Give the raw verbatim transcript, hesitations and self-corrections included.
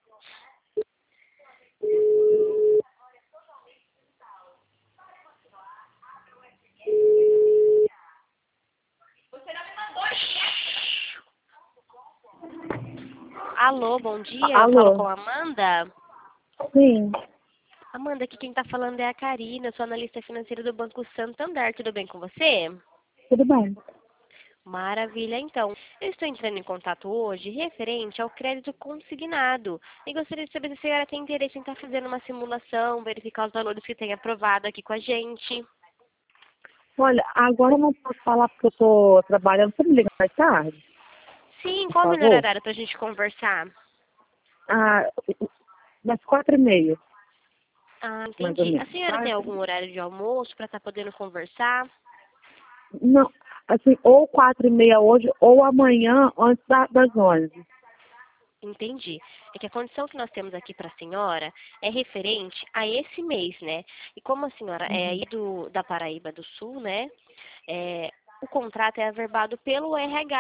Alô, bom dia. Eu falo Alô? com a Amanda. Sim, Amanda, aqui quem está falando é a Karina, sou analista financeira do Banco Santander. Tudo bem com você? tudo bem. Maravilha. Então, eu estou entrando em contato hoje referente ao crédito consignado. E gostaria de saber se a senhora tem interesse em estar fazendo uma simulação, verificar os valores que tem aprovado aqui com a gente. Olha, agora eu não posso falar porque eu estou trabalhando. Você me liga mais tarde, Sim, por qual o melhor favor? horário para a gente conversar? Ah, das quatro e meia, Ah, mais ou entendi. A menos. senhora tem Quatro? algum horário de almoço para estar podendo conversar? Não, assim, ou quatro e meia hoje, ou amanhã, antes da- das onze. Entendi. É que a condição que nós temos aqui para a senhora é referente a esse mês, né? E como a senhora é Uhum. aí do, da Paraíba do Sul, né? É, o contrato é averbado pelo R H.